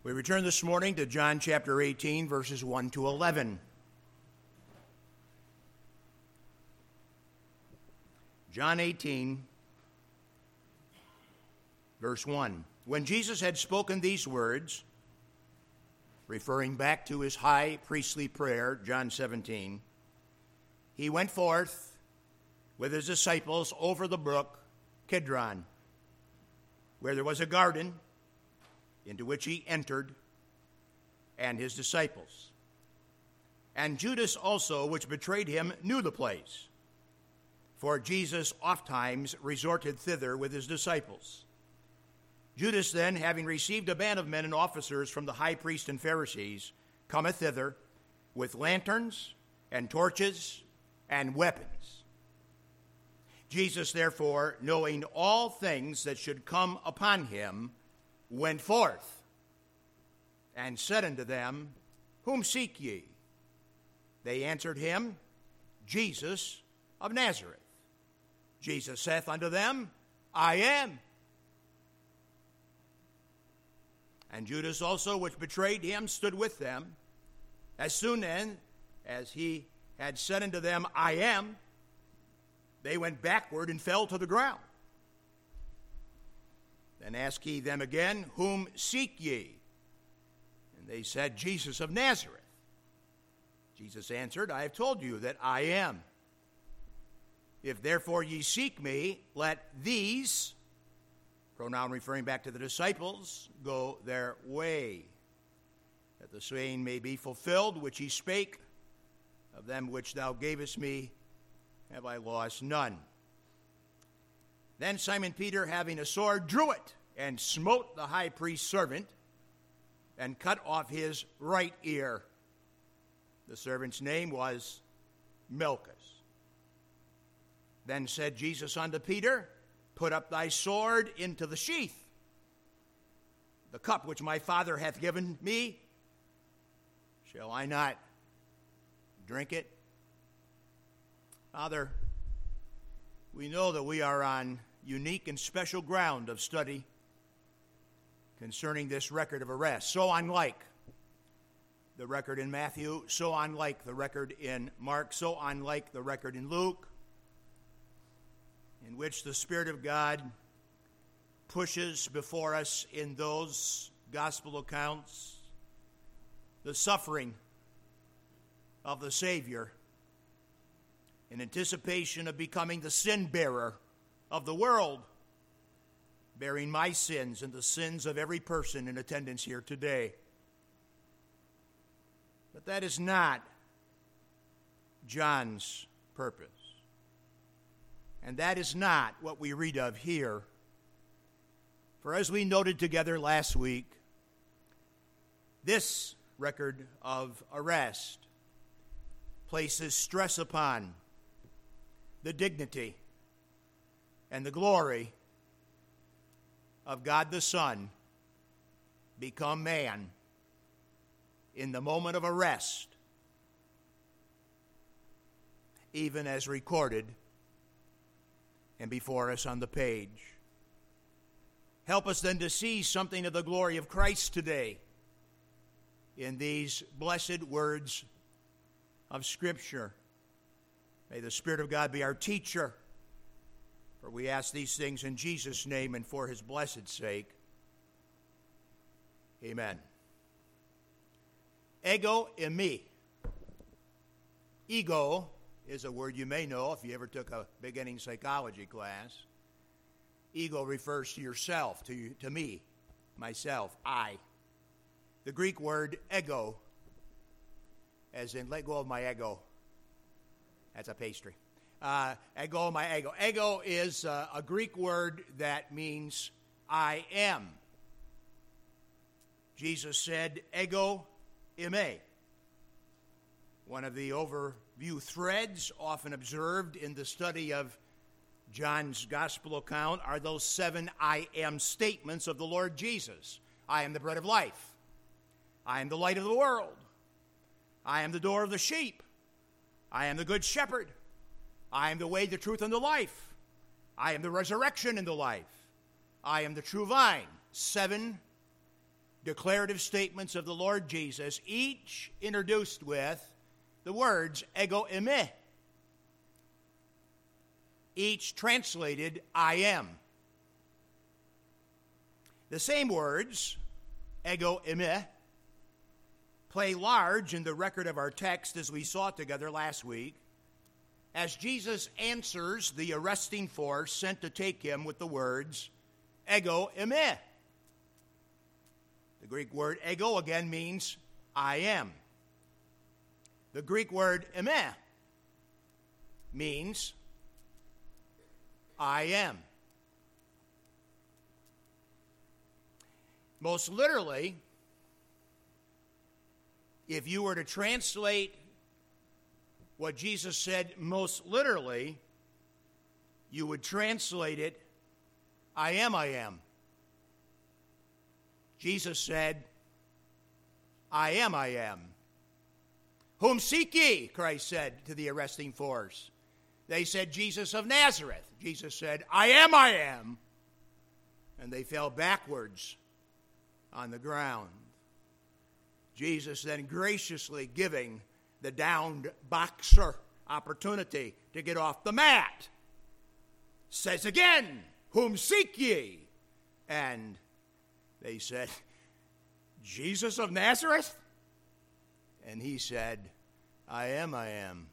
We return this morning to John chapter 18, verses 1 to 11. John 18, verse 1. When Jesus had spoken these words, referring back to his high priestly prayer, John 17, he went forth with his disciples over the brook Kidron, where there was a garden, into which he entered, and his disciples. And Judas also, which betrayed him, knew the place, for Jesus ofttimes resorted thither with his disciples. Judas then, having received a band of men and officers from the high priest and Pharisees, cometh thither with lanterns and torches and weapons. Jesus, therefore, knowing all things that should come upon him, went forth and said unto them, Whom seek ye? They answered him, Jesus of Nazareth. Jesus saith unto them, I am. And Judas also, which betrayed him, stood with them. As soon then as he had said unto them, I am, they went backward and fell to the ground. Then asked he them again, Whom seek ye? And they said, Jesus of Nazareth. Jesus answered, I have told you that I am. If therefore ye seek me, let these, pronoun referring back to the disciples, go their way, that the saying may be fulfilled, which he spake, of them which thou gavest me have I lost none. Then Simon Peter, having a sword, drew it, and smote the high priest's servant, and cut off his right ear. The servant's name was Malchus. Then said Jesus unto Peter, Put up thy sword into the sheath. The cup which my Father hath given me, shall I not drink it? Father, we know that we are on unique and special ground of study concerning this record of arrest. So unlike the record in Matthew, so unlike the record in Mark, so unlike the record in Luke, in which the Spirit of God pushes before us in those gospel accounts the suffering of the Savior in anticipation of becoming the sin bearer of the world, bearing my sins and the sins of every person in attendance here today. But that is not John's purpose. And that is not what we read of here. For as we noted together last week, this record of arrest places stress upon the dignity and the glory of God the Son become man in the moment of arrest, even as recorded and before us on the page. Help us then to see something of the glory of Christ today in these blessed words of Scripture. May the Spirit of God be our teacher, for we ask these things in Jesus' name and for his blessed sake. Amen. Ego eimi. Ego is a word you may know if you ever took a beginning psychology class. Ego refers to yourself, to me, myself, I. The Greek word ego, as in let go of my ego. That's a pastry. Ego, my ego. Ego is a Greek word that means I am. Jesus said, Ego eimi. One of the overview threads often observed in the study of John's gospel account are those 7 I am statements of the Lord Jesus. I am the bread of life. I am the light of the world. I am the door of the sheep. I am the good shepherd. I am the way, the truth, and the life. I am the resurrection and the life. I am the true vine. 7 declarative statements of the Lord Jesus, each introduced with the words ego eimi, each translated I am. The same words, ego eimi, play large in the record of our text as we saw together last week, as Jesus answers the arresting force sent to take him with the words, ego eimi. The Greek word ego again means I am. The Greek word eimi means I am. Most literally, if you were to translate what Jesus said most literally, you would translate it, I am, I am. Jesus said, I am, I am. Whom seek ye? Christ said to the arresting force. They said, Jesus of Nazareth. Jesus said, I am, I am. And they fell backwards on the ground. Jesus then graciously giving the downed boxer opportunity to get off the mat, says again, whom seek ye? And they said, Jesus of Nazareth? And he said, I am, I am.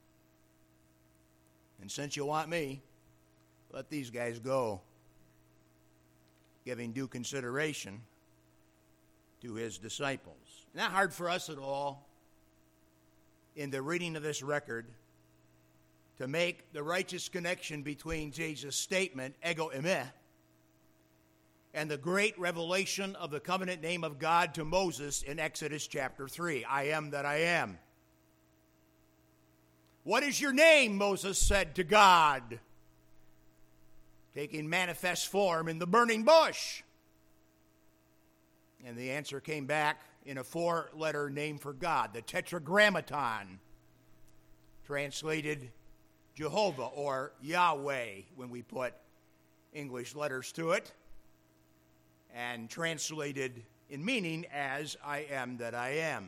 And since you want me, let these guys go, giving due consideration to his disciples. Not hard for us at all in the reading of this record to make the righteous connection between Jesus' statement, ego eimi, and the great revelation of the covenant name of God to Moses in Exodus chapter 3, I am that I am. What is your name? Moses said to God, taking manifest form in the burning bush. And the answer came back in a 4-letter name for God, the Tetragrammaton, translated Jehovah or Yahweh when we put English letters to it, and translated in meaning as I am that I am.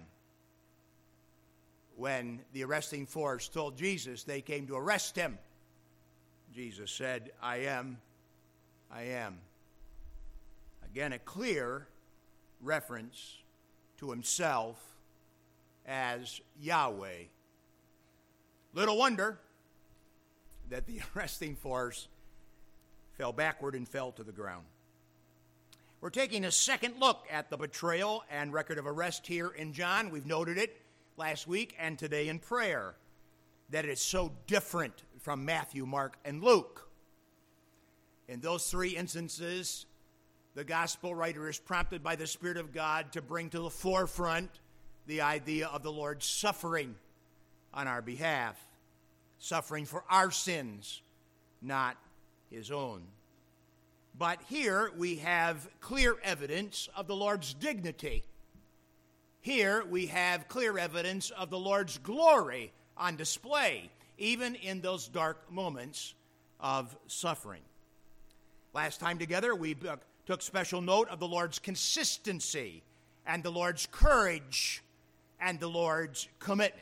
When the arresting force told Jesus they came to arrest him, Jesus said, I am, I am. Again, a clear reference to himself as Yahweh. Little wonder that the arresting force fell backward and fell to the ground. We're taking a second look at the betrayal and record of arrest here in John. We've noted it last week and today in prayer, that it's so different from Matthew, Mark, and Luke. In those three instances, the gospel writer is prompted by the Spirit of God to bring to the forefront the idea of the Lord's suffering on our behalf, suffering for our sins, not his own. But here we have clear evidence of the Lord's dignity. Here we have clear evidence of the Lord's glory on display, even in those dark moments of suffering. Last time together, we took special note of the Lord's consistency and the Lord's courage and the Lord's commitment.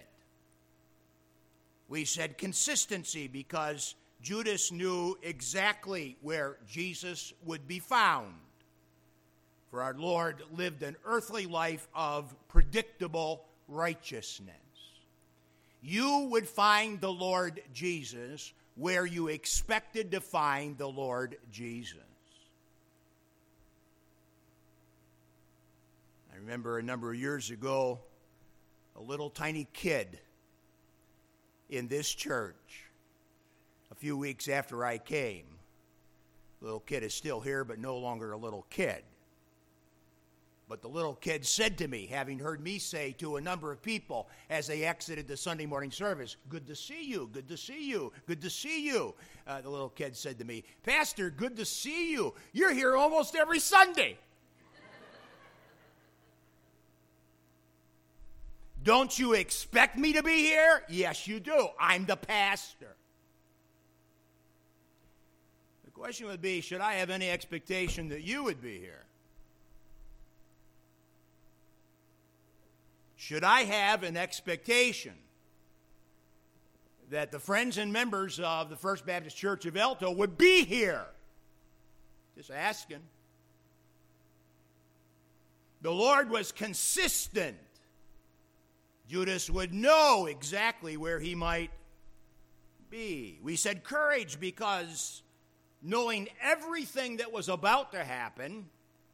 We said consistency because Judas knew exactly where Jesus would be found. For our Lord lived an earthly life of predictable righteousness. You would find the Lord Jesus where you expected to find the Lord Jesus. I remember a number of years ago, a little tiny kid in this church, a few weeks after I came. The little kid is still here, but no longer a little kid. But the little kid said to me, having heard me say to a number of people as they exited the Sunday morning service, good to see you, good to see you, good to see you. The little kid said to me, Pastor, good to see you. You're here almost every Sunday. Don't you expect me to be here? Yes, you do. I'm the pastor. The question would be, should I have any expectation that you would be here? should I have an expectation that the friends and members of the First Baptist Church of Alto would be here? Just asking. The Lord was consistent. Judas would know exactly where he might be. We said courage because knowing everything that was about to happen,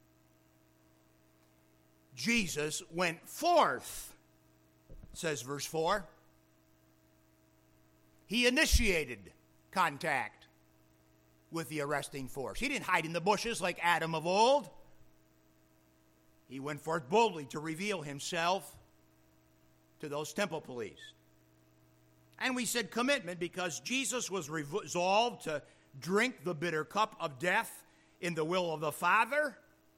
Jesus went forth, says verse 4. He initiated contact with the arresting force. He didn't hide in the bushes like Adam of old. He went forth boldly to reveal himself to those temple police. And we said commitment because Jesus was resolved to drink the bitter cup of death in the will of the Father.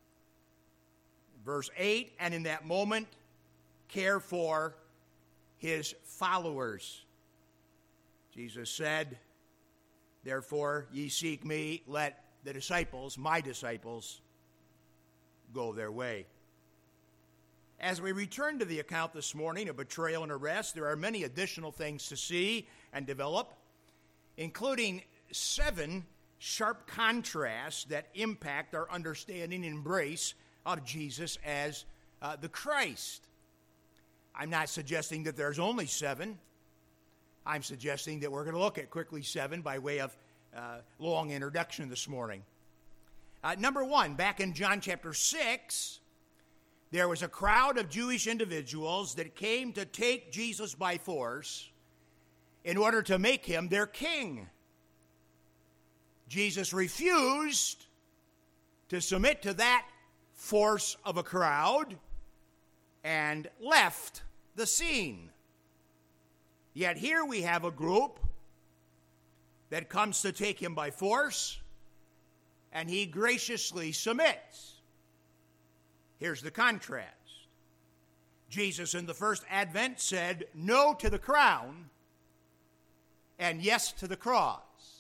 Verse 8, and in that moment, care for his followers. Jesus said, therefore ye seek me, let the disciples, my disciples, go their way. As we return to the account this morning of betrayal and arrest, there are many additional things to see and develop, including 7 sharp contrasts that impact our understanding and embrace of Jesus as the Christ. I'm not suggesting that there's only 7. I'm suggesting that we're going to look at quickly 7 by way of long introduction this morning. Number 1, back in John chapter 6, there was a crowd of Jewish individuals that came to take Jesus by force in order to make him their king. Jesus refused to submit to that force of a crowd and left the scene. Yet here we have a group that comes to take him by force, and he graciously submits. Here's the contrast. Jesus in the first advent said no to the crown and yes to the cross.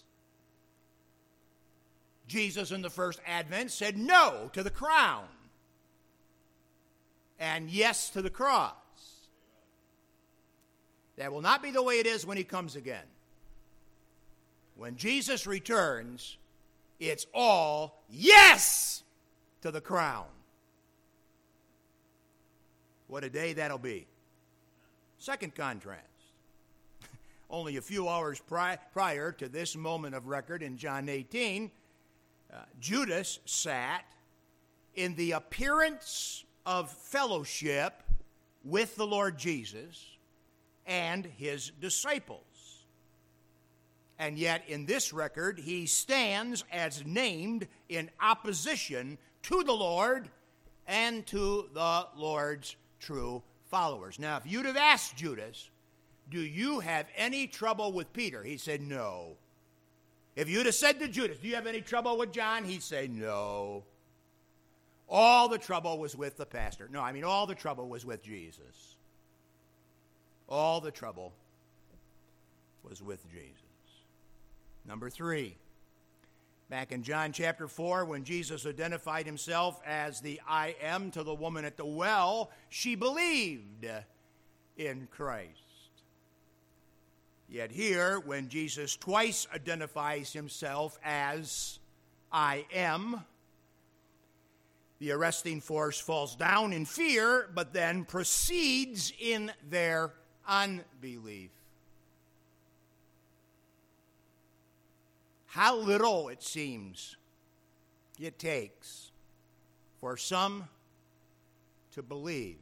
Jesus in the first advent said no to the crown and yes to the cross. That will not be the way it is when he comes again. When Jesus returns, it's all yes to the crown. What a day that'll be. Second contrast. Only a few hours prior to this moment of record in John 18, Judas sat in the appearance of fellowship with the Lord Jesus and his disciples. And yet in this record, he stands as named in opposition to the Lord and to the Lord's true followers. Now, if you'd have asked Judas, do you have any trouble with Peter? He said no. If you'd have said to Judas, do you have any trouble with John? He'd say no. All the trouble was with the pastor. No, all the trouble was with Jesus. All the trouble was with Jesus. Number 3. Back in John chapter 4, when Jesus identified himself as the I am to the woman at the well, she believed in Christ. Yet here, when Jesus twice identifies himself as I am, the arresting force falls down in fear, but then proceeds in their unbelief. How little, it seems, it takes for some to believe.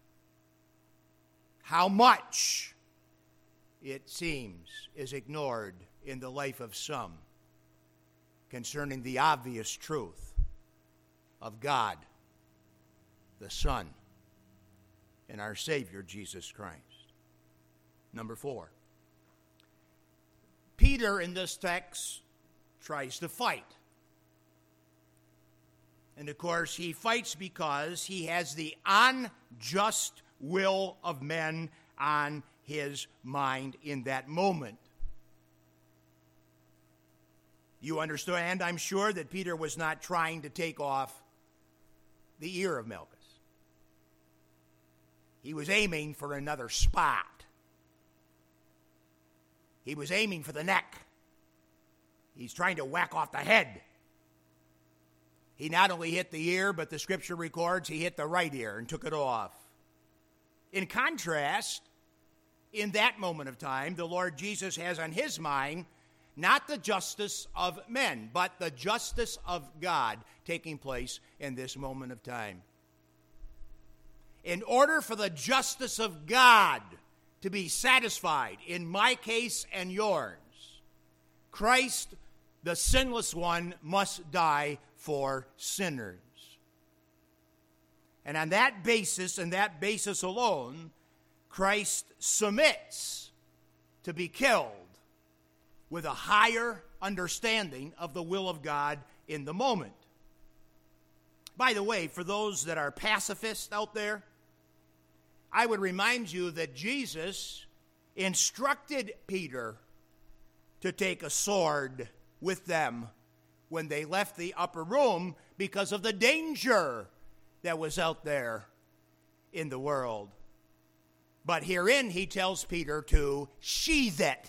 How much, it seems, is ignored in the life of some concerning the obvious truth of God, the Son, and our Savior, Jesus Christ. Number 4. Peter, in this text, tries to fight. And of course, he fights because he has the unjust will of men on his mind in that moment. You understand, I'm sure, that Peter was not trying to take off the ear of Malchus. He was aiming for another spot. He was aiming for the neck. He's trying to whack off the head. He not only hit the ear, but the scripture records he hit the right ear and took it off. In contrast, in that moment of time, the Lord Jesus has on his mind not the justice of men, but the justice of God taking place in this moment of time. In order for the justice of God to be satisfied in my case and yours, Christ, the sinless one, must die for sinners. And on that basis, and that basis alone, Christ submits to be killed with a higher understanding of the will of God in the moment. By the way, for those that are pacifists out there, I would remind you that Jesus instructed Peter to take a sword with them when they left the upper room because of the danger that was out there in the world. But herein he tells Peter to sheathe it.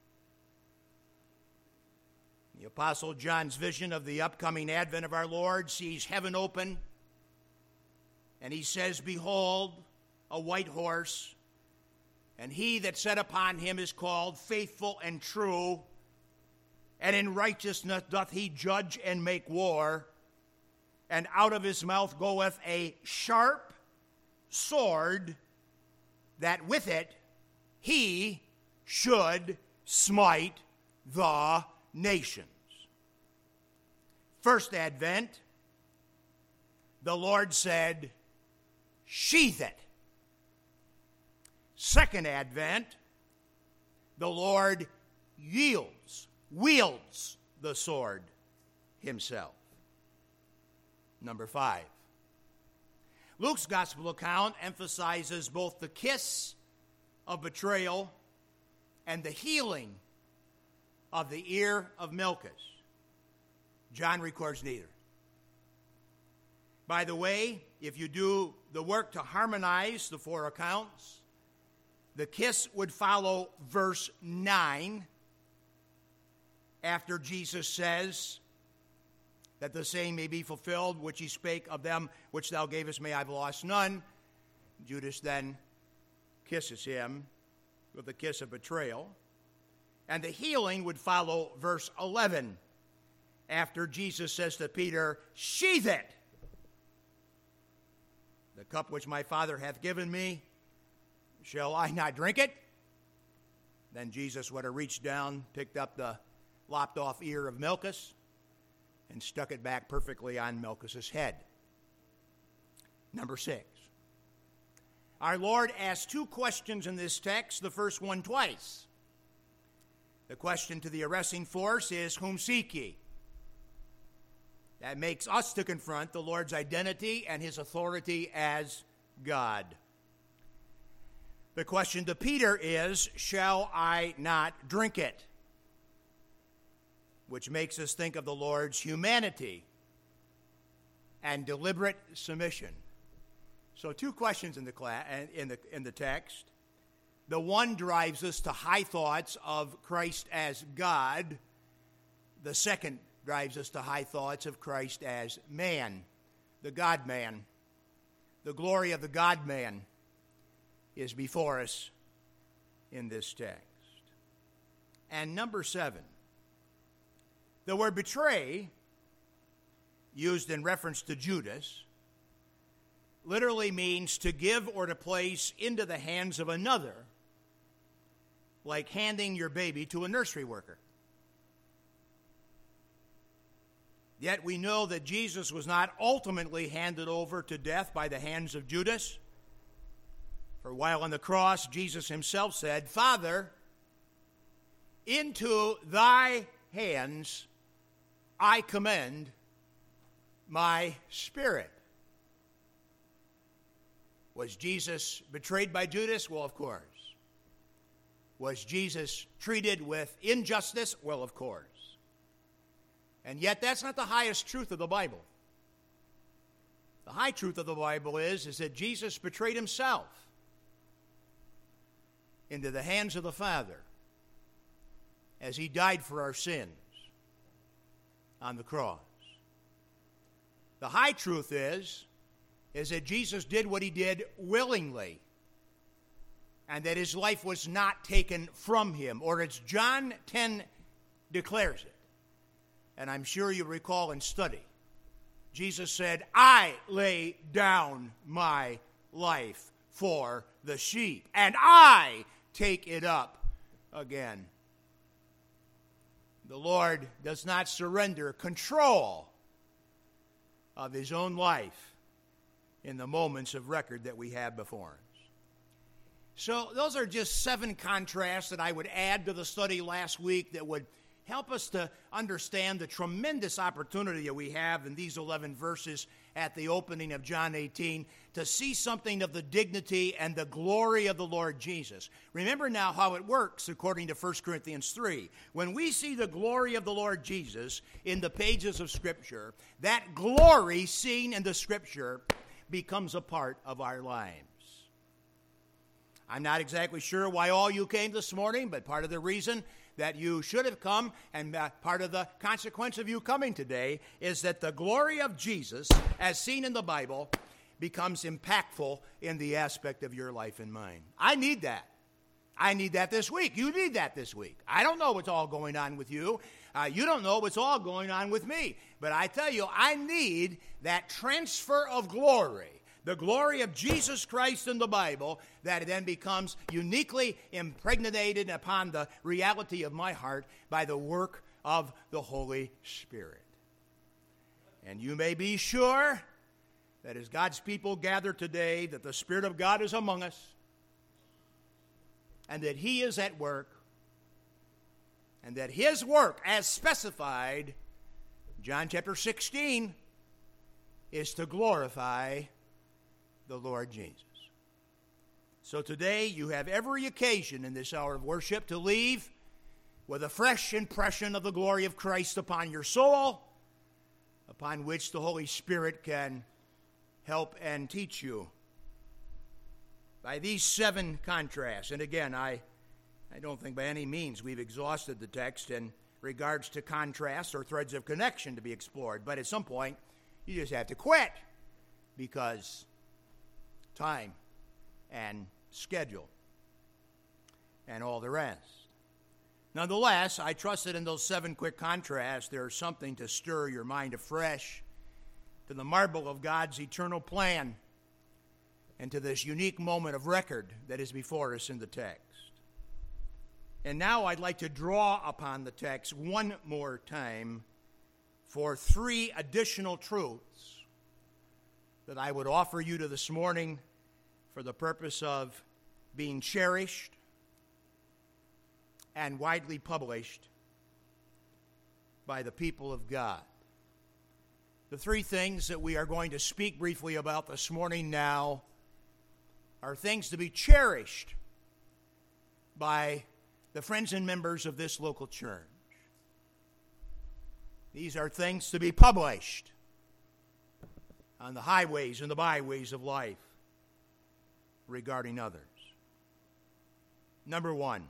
The Apostle John's vision of the upcoming advent of our Lord sees heaven open, and he says, "Behold, a white horse, and he that sat upon him is called Faithful and True, and in righteousness doth he judge and make war, and out of his mouth goeth a sharp sword, that with it he should smite the nations." First advent, the Lord said, "Sheathe it." Second advent, the Lord wields the sword himself. Number 5. Luke's gospel account emphasizes both the kiss of betrayal and the healing of the ear of Malchus. John records neither. By the way, if you do the work to harmonize the 4 accounts, the kiss would follow verse 9 after Jesus says that the same may be fulfilled, which he spake of them which thou gavest me, I have lost none. Judas then kisses him with the kiss of betrayal. And the healing would follow verse 11 after Jesus says to Peter, "Sheathe it. The cup which my Father hath given me, shall I not drink it?" Then Jesus would have reached down, picked up the lopped off ear of Malchus, and stuck it back perfectly on Malchus's head. Number 6. Our Lord asked 2 questions in this text, the first one twice. The question to the arresting force is, "Whom seek ye?" That makes us to confront the Lord's identity and his authority as God. The question to Peter is, "Shall I not drink it?" Which makes us think of the Lord's humanity and deliberate submission. So 2 questions in the text. The one drives us to high thoughts of Christ as God. The second drives us to high thoughts of Christ as man, the God-man. The glory of the God-man is before us in this text. And number 7, the word betray, used in reference to Judas, literally means to give or to place into the hands of another, like handing your baby to a nursery worker. Yet we know that Jesus was not ultimately handed over to death by the hands of Judas. For while on the cross, Jesus himself said, "Father, into thy hands I commend my spirit." Was Jesus betrayed by Judas? Well, of course. Was Jesus treated with injustice? Well, of course. And yet that's not the highest truth of the Bible. The high truth of the Bible is that Jesus betrayed himself into the hands of the Father as he died for our sins on the cross. The high truth is that Jesus did what he did willingly, and that his life was not taken from him, or as John 10 declares it. And I'm sure you recall in study, Jesus said, I lay down my life for the sheep, and I take it up again. The Lord does not surrender control of his own life in the moments of record that we have before us. So those are just 7 contrasts that I would add to the study last week that would help us to understand the tremendous opportunity that we have in these 11 verses at the opening of John 18 to see something of the dignity and the glory of the Lord Jesus. Remember now how it works according to 1 Corinthians 3. When we see the glory of the Lord Jesus in the pages of Scripture, that glory seen in the Scripture becomes a part of our lives. I'm not exactly sure why all you came this morning, but part of the reason that you should have come, and part of the consequence of you coming today, is that the glory of Jesus, as seen in the Bible, becomes impactful in the aspect of your life and mine. I need that. I need that this week. You need that this week. I don't know what's all going on with you. You don't know what's all going on with me. But I tell you, I need that transfer of glory, the glory of Jesus Christ in the Bible, that then becomes uniquely impregnated upon the reality of my heart by the work of the Holy Spirit. And you may be sure that as God's people gather today, that the Spirit of God is among us, and that he is at work, and that his work, as specified, John chapter 16, is to glorify the Lord Jesus. So today you have every occasion in this hour of worship to leave with a fresh impression of the glory of Christ upon your soul, upon which the Holy Spirit can help and teach you. By these 7 contrasts, and again, I don't think by any means we've exhausted the text in regards to contrast or threads of connection to be explored, but at some point you just have to quit because time and schedule and all the rest. Nonetheless, I trust that in those 7 quick contrasts, there's something to stir your mind afresh to the marvel of God's eternal plan and to this unique moment of record that is before us in the text. And now I'd like to draw upon the text one more time for 3 additional truths that I would offer you to this morning for the purpose of being cherished and widely published by the people of God. The 3 things that we are going to speak briefly about this morning now are things to be cherished by the friends and members of this local church. These are things to be published on the highways and the byways of life regarding others. Number 1,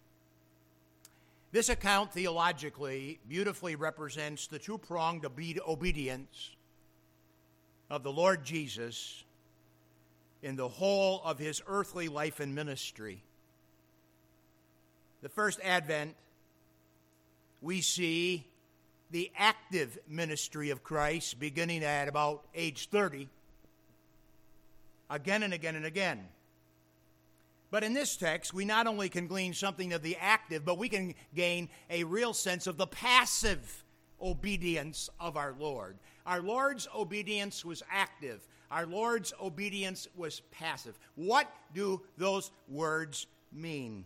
this account theologically beautifully represents the two-pronged obedience of the Lord Jesus in the whole of his earthly life and ministry. The first advent, we see the active ministry of Christ beginning at about age 30, again and again and again. But in this text, we not only can glean something of the active, but we can gain a real sense of the passive obedience of our Lord. Our Lord's obedience was active. Our Lord's obedience was passive. What do those words mean?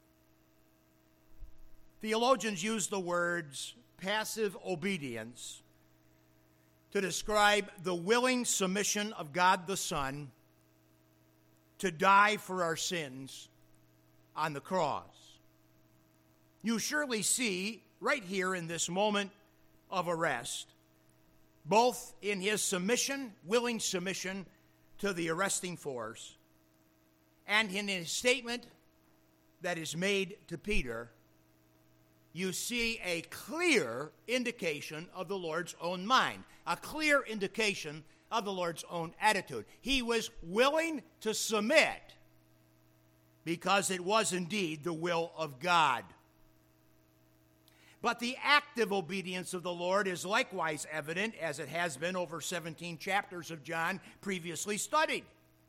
Theologians use the words passive obedience to describe the willing submission of God the Son to die for our sins on the cross. You surely see right here in this moment of arrest, both in his submission, willing submission to the arresting force, and in his statement that is made to Peter, you see a clear indication of the Lord's own mind, a clear indication of the Lord's own attitude. He was willing to submit because it was indeed the will of God. But the active obedience of the Lord is likewise evident, as it has been over 17 chapters of John previously studied.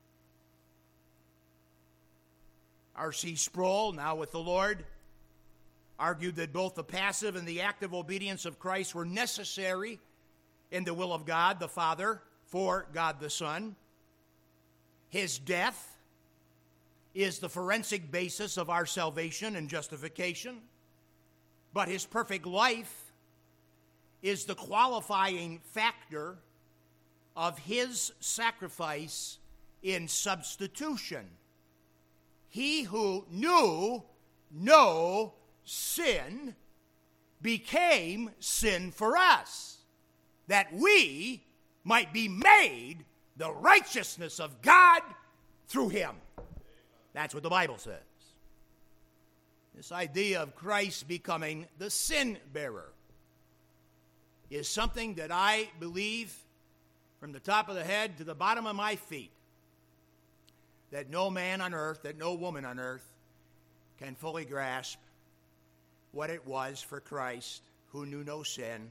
R.C. Sproul, now with the Lord, argued that both the passive and the active obedience of Christ were necessary in the will of God the Father for God the Son. His death is the forensic basis of our salvation and justification, but his perfect life is the qualifying factor of his sacrifice in substitution. He who knew no sin became sin for us, that we might be made the righteousness of God through him. That's what the Bible says. This idea of Christ becoming the sin bearer is something that I believe from the top of the head to the bottom of my feet, that no man on earth, that no woman on earth can fully grasp what it was for Christ, who knew no sin,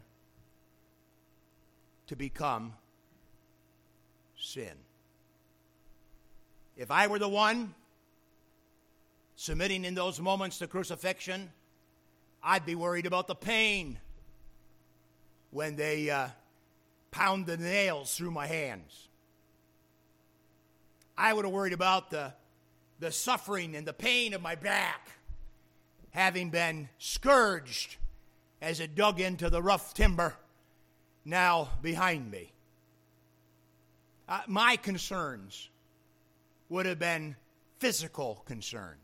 to become sin. If I were the one submitting in those moments to crucifixion, I'd be worried about the pain when they pound the nails through my hands. I would have worried about the suffering and the pain of my back, having been scourged as it dug into the rough timber now behind me. My concerns would have been physical concerns.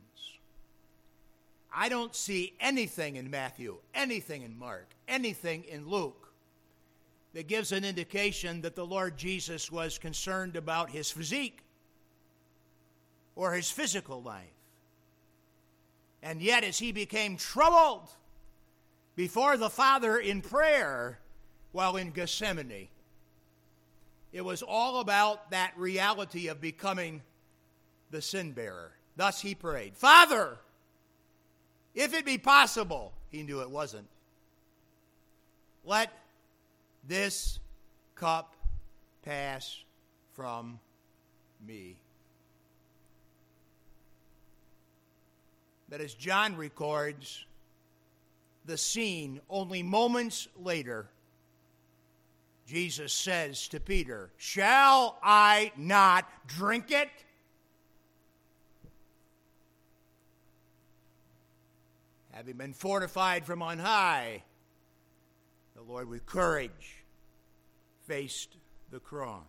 I don't see anything in Matthew, anything in Mark, anything in Luke that gives an indication that the Lord Jesus was concerned about his physique or his physical life. And yet, as he became troubled before the Father in prayer while in Gethsemane, it was all about that reality of becoming the sin bearer. Thus he prayed, Father, if it be possible, he knew it wasn't, let this cup pass from me. But as John records the scene, only moments later, Jesus says to Peter, shall I not drink it? Having been fortified from on high, the Lord with courage faced the cross.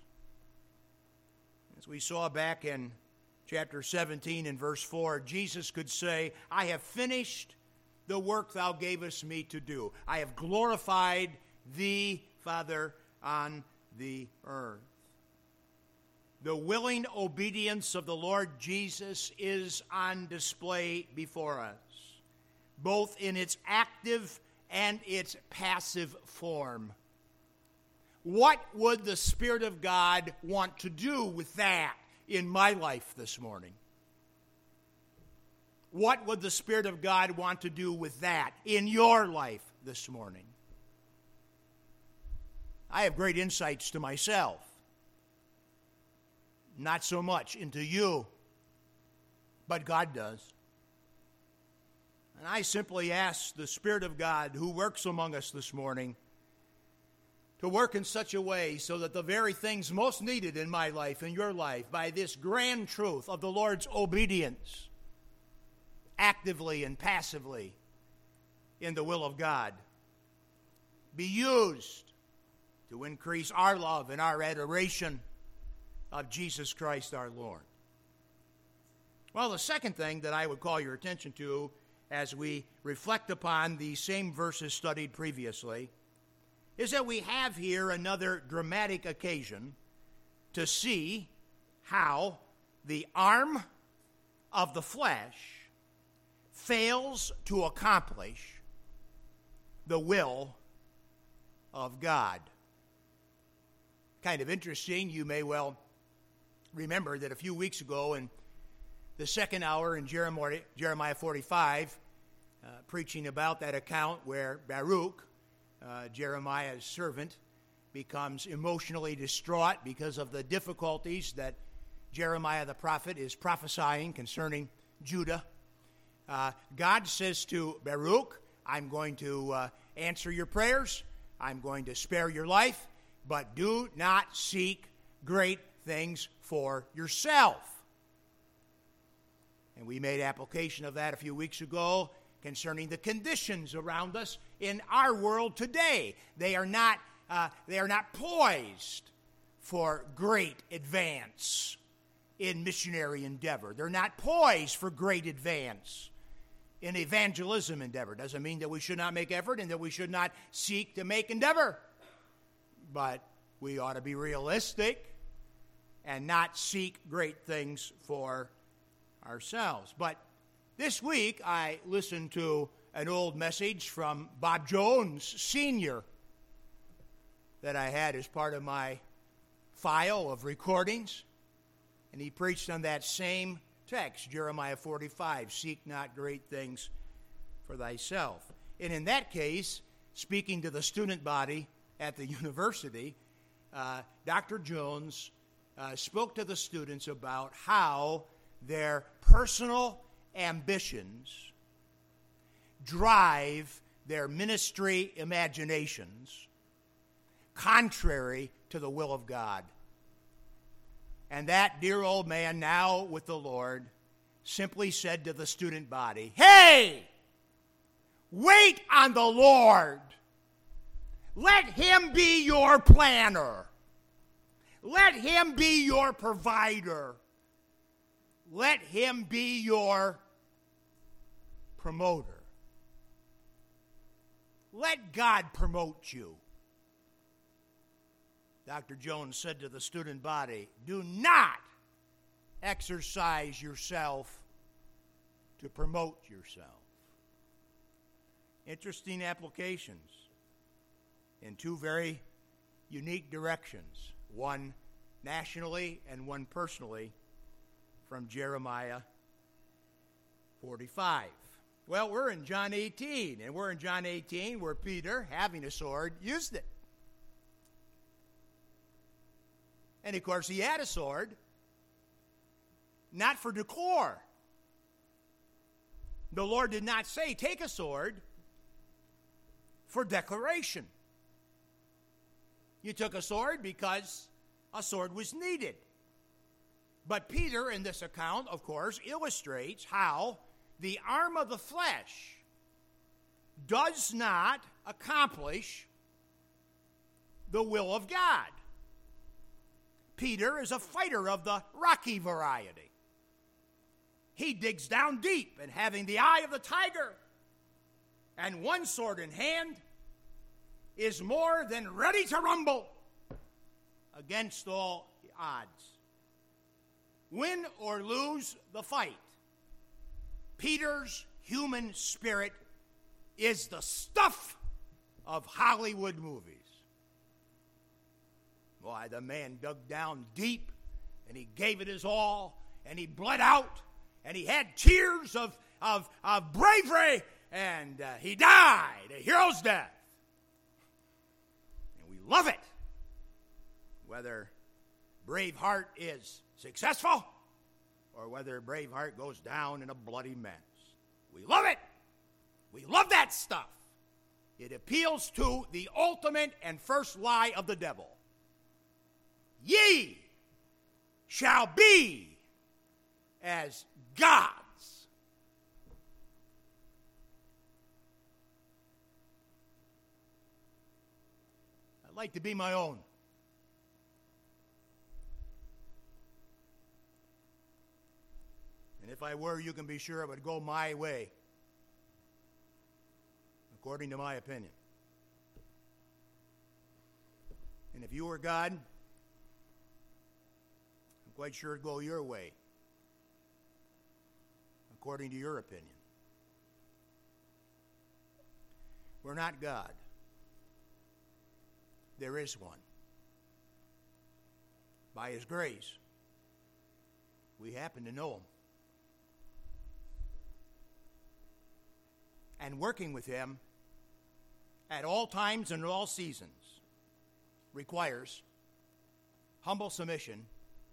As we saw back in chapter 17 and verse 4, Jesus could say, I have finished the work thou gavest me to do. I have glorified thee, Father, on the earth. The willing obedience of the Lord Jesus is on display before us, both in its active and its passive form. What would the Spirit of God want to do with that in my life this morning? What would the Spirit of God want to do with that in your life this morning? I have great insights to myself, not so much into you, but God does. And I simply ask the Spirit of God who works among us this morning to work in such a way so that the very things most needed in my life, in your life, by this grand truth of the Lord's obedience, actively and passively in the will of God, be used to increase our love and our adoration of Jesus Christ our Lord. Well, the second thing that I would call your attention to as we reflect upon the same verses studied previously is that we have here another dramatic occasion to see how the arm of the flesh fails to accomplish the will of God. Kind of interesting, you may well remember that a few weeks ago in the second hour in Jeremiah 45, preaching about that account where Baruch, Jeremiah's servant, becomes emotionally distraught because of the difficulties that Jeremiah the prophet is prophesying concerning Judah. God says to Baruch, I'm going to answer your prayers, I'm going to spare your life, but do not seek great things for yourself. And we made application of that a few weeks ago concerning the conditions around us in our world today. They are not poised for great advance in missionary endeavor. They're not poised for great advance in evangelism endeavor. Doesn't mean that we should not make effort and that we should not seek to make endeavor. But we ought to be realistic and not seek great things for ourselves. But this week I listened to an old message from Bob Jones Sr. that I had as part of my file of recordings. And he preached on that same text, Jeremiah 45, seek not great things for thyself. And in that case, speaking to the student body at the university, Dr. Jones spoke to the students about how their personal ambitions drive their ministry imaginations contrary to the will of God. And that dear old man, now with the Lord, simply said to the student body, hey, wait on the Lord. Let him be your planner. Let him be your provider. Let him be your promoter. Let God promote you. Dr. Jones said to the student body, do not exercise yourself to promote yourself. Interesting applications in two very unique directions, one nationally and one personally, from Jeremiah 45. Well, we're in John 18, and we're in John 18 where Peter, having a sword, used it. And of course, he had a sword, not for decor. The Lord did not say, take a sword for declaration. You took a sword because a sword was needed. But Peter, in this account, of course, illustrates how the arm of the flesh does not accomplish the will of God. Peter is a fighter of the rocky variety. He digs down deep, and having the eye of the tiger and one sword in hand, is more than ready to rumble against all odds. Win or lose the fight, Peter's human spirit is the stuff of Hollywood movies. Why, the man dug down deep, and he gave it his all, and he bled out, and he had tears of bravery, and he died a hero's death. And we love it, whether Braveheart is successful or whether Braveheart goes down in a bloody mess. We love it. We love that stuff. It appeals to the ultimate and first lie of the devil. Ye shall be as gods. I'd like to be my own. And if I were, you can be sure it would go my way, according to my opinion. And if you were God, I'm quite sure it'd go your way, according to your opinion. We're not God. There is one. By His grace, we happen to know Him. And working with Him at all times and all seasons requires humble submission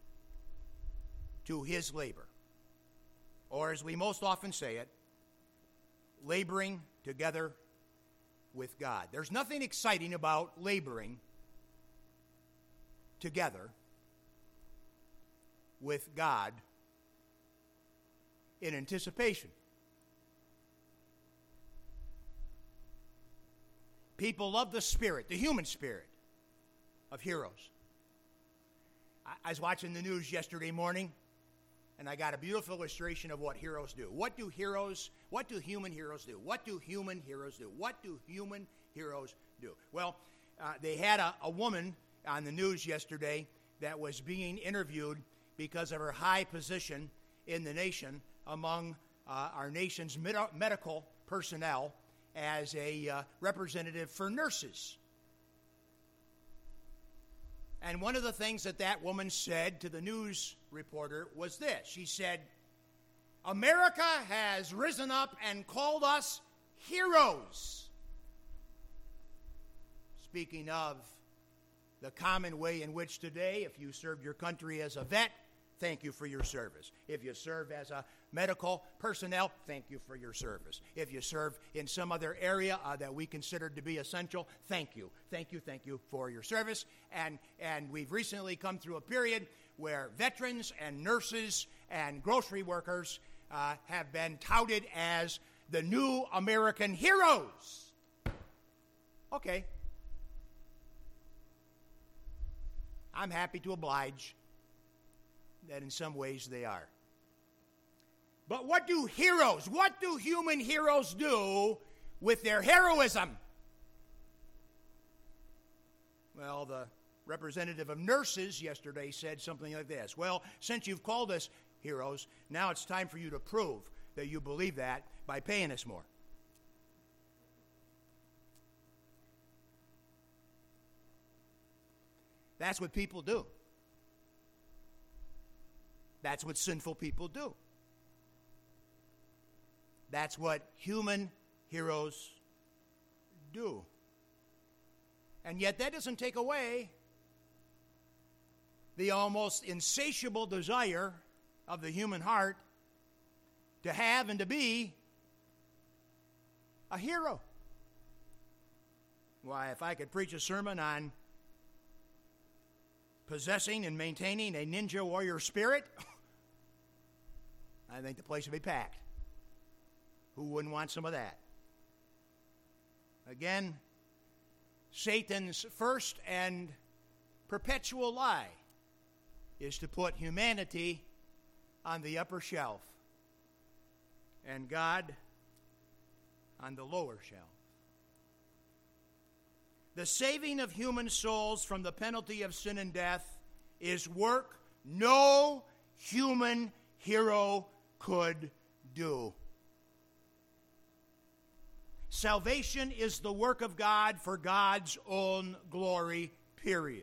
to His labor. Or as we most often say it, laboring together with God. There's nothing exciting about laboring together with God in anticipation. People love the spirit, the human spirit of heroes. I was watching the news yesterday morning, and I got a beautiful illustration of what heroes do. What do human heroes do? What do human heroes do? What do human heroes do? Well, they had a woman on the news yesterday that was being interviewed because of her high position in the nation among our nation's medical personnel as a representative for nurses. And one of the things that woman said to the news reporter was this. She said, "America has risen up and called us heroes." Speaking of the common way in which today, if you served your country as a vet, thank you for your service. If you serve as a medical personnel, thank you for your service. If you serve in some other area that we consider to be essential, thank you. Thank you for your service. And we've recently come through a period where veterans and nurses and grocery workers have been touted as the new American heroes. Okay. I'm happy to oblige that in some ways they are. But what do human heroes do with their heroism? Well, the representative of nurses yesterday said something like this. Well, since you've called us heroes, now it's time for you to prove that you believe that by paying us more. That's what people do. That's what sinful people do. That's what human heroes do. And yet that doesn't take away the almost insatiable desire of the human heart to have and to be a hero. Why, if I could preach a sermon on possessing and maintaining a ninja warrior spirit, I think the place would be packed. Who wouldn't want some of that? Again, Satan's first and perpetual lie is to put humanity on the upper shelf and God on the lower shelf. The saving of human souls from the penalty of sin and death is work no human hero could do. Salvation is the work of God for God's own glory, period.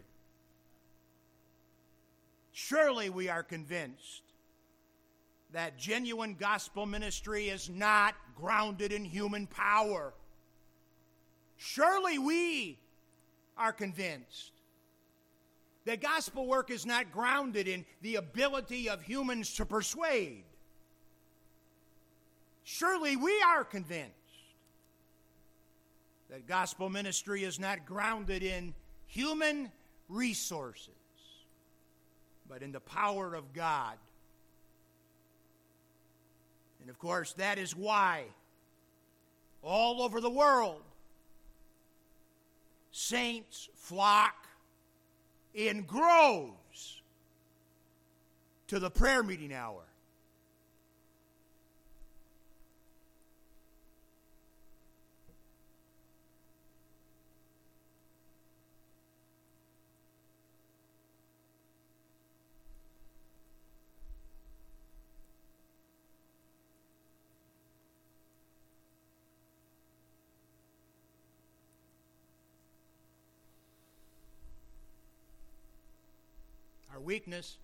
Surely we are convinced that genuine gospel ministry is not grounded in human power. Surely we are convinced that gospel work is not grounded in the ability of humans to persuade. Surely we are convinced that gospel ministry is not grounded in human resources, but in the power of God. And of course, that is why all over the world, saints flock in groves to the prayer meeting hour. weakness,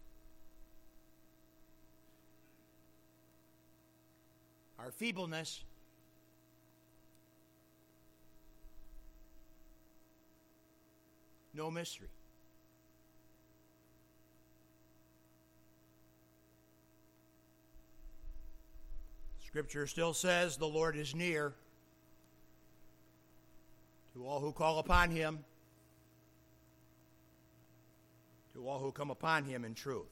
our feebleness, no mystery. Scripture still says the Lord is near to all who call upon him, to all who come upon him in truth.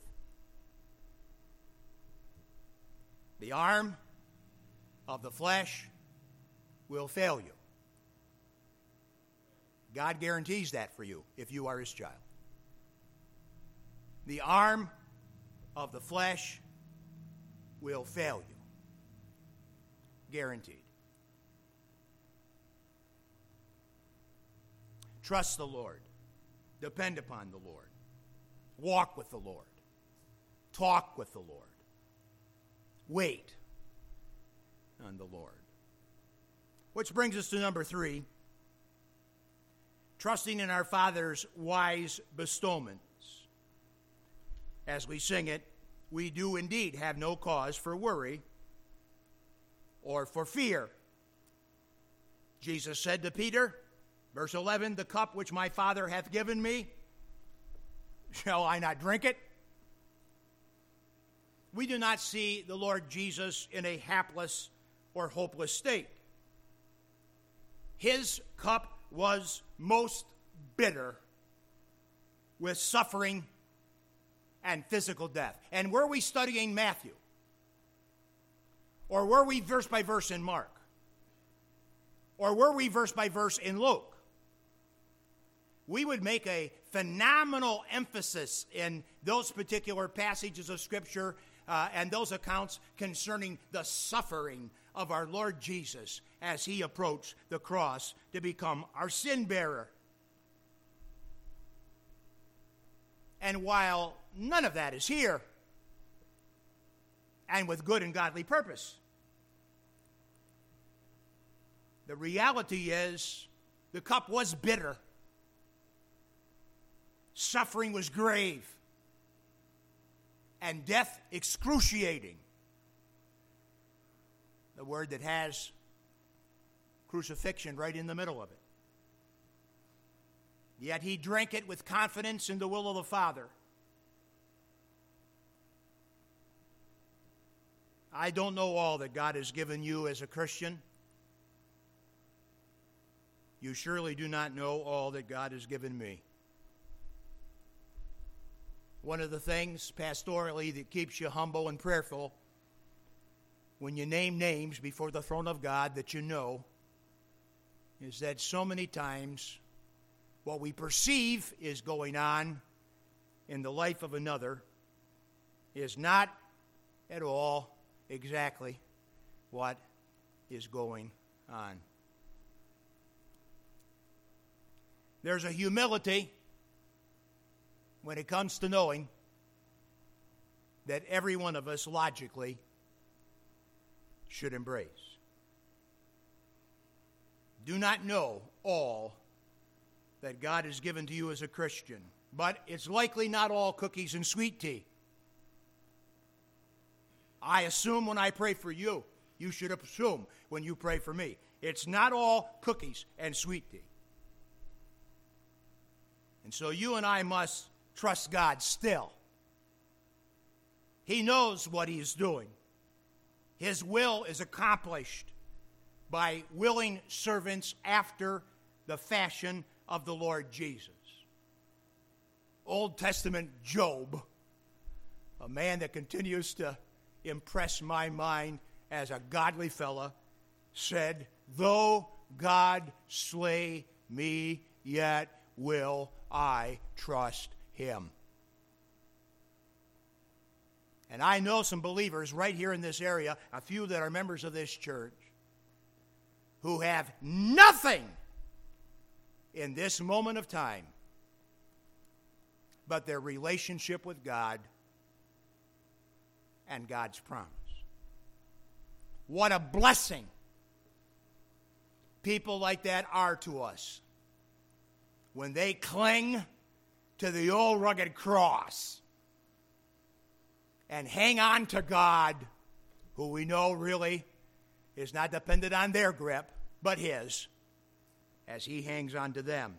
The arm of the flesh will fail you. God guarantees that for you if you are his child. The arm of the flesh will fail you. Guaranteed. Trust the Lord. Depend upon the Lord. Walk with the Lord. Talk with the Lord. Wait on the Lord. Which brings us to number 3. Trusting in our Father's wise bestowments. As we sing it, we do indeed have no cause for worry or for fear. Jesus said to Peter, verse 11, "The cup which my Father hath given me, shall I not drink it?" We do not see the Lord Jesus in a hapless or hopeless state. His cup was most bitter with suffering and physical death. And were we studying Matthew? Or were we verse by verse in Mark? Or were we verse by verse in Luke? We would make a phenomenal emphasis in those particular passages of Scripture and those accounts concerning the suffering of our Lord Jesus as he approached the cross to become our sin bearer. And while none of that is here, and with good and godly purpose, the reality is the cup was bitter. Suffering was grave. And death excruciating. The word that has crucifixion right in the middle of it. Yet he drank it with confidence in the will of the Father. I don't know all that God has given you as a Christian. You surely do not know all that God has given me. One of the things pastorally that keeps you humble and prayerful when you name names before the throne of God that you know is that so many times what we perceive is going on in the life of another is not at all exactly what is going on. There's a humility when it comes to knowing that every one of us logically should embrace. Do not know all that God has given to you as a Christian, but it's likely not all cookies and sweet tea. I assume when I pray for you, you should assume when you pray for me. It's not all cookies and sweet tea. And so you and I must trust God still. He knows what he is doing. His will is accomplished by willing servants after the fashion of the Lord Jesus. Old Testament Job, a man that continues to impress my mind as a godly fella, said, "Though God slay me, yet will I trust him." And I know some believers right here in this area, a few that are members of this church, who have nothing in this moment of time but their relationship with God and God's promise. What a blessing people like that are to us when they cling to the old rugged cross and hang on to God, who we know really is not dependent on their grip, but His, as He hangs on to them.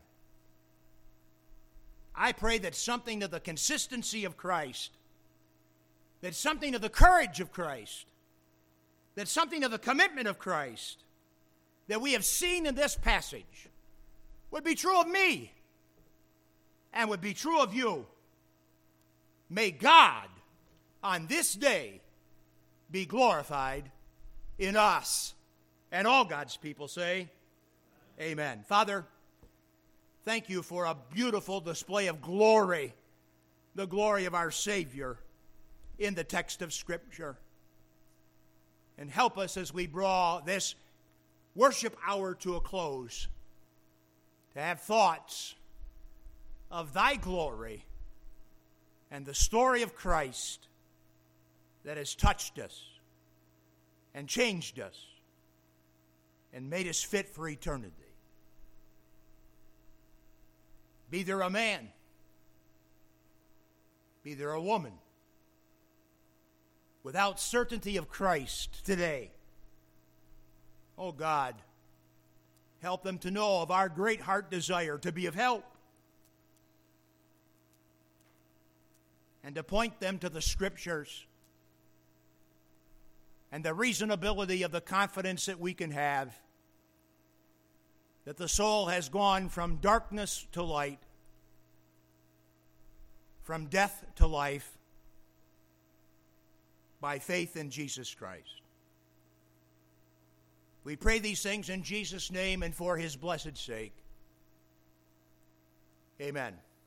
I pray that something of the consistency of Christ, that something of the courage of Christ, that something of the commitment of Christ that we have seen in this passage would be true of me and would be true of you. May God on this day be glorified in us. And all God's people say, amen. Father, thank you for a beautiful display of glory, the glory of our Savior in the text of Scripture. And help us as we draw this worship hour to a close, to have thoughts of thy glory and the story of Christ that has touched us and changed us and made us fit for eternity. Be there a man, be there a woman, without certainty of Christ today. Oh God, help them to know of our great heart desire to be of help and to point them to the Scriptures and the reasonability of the confidence that we can have that the soul has gone from darkness to light, from death to life, by faith in Jesus Christ. We pray these things in Jesus' name and for His blessed sake. Amen.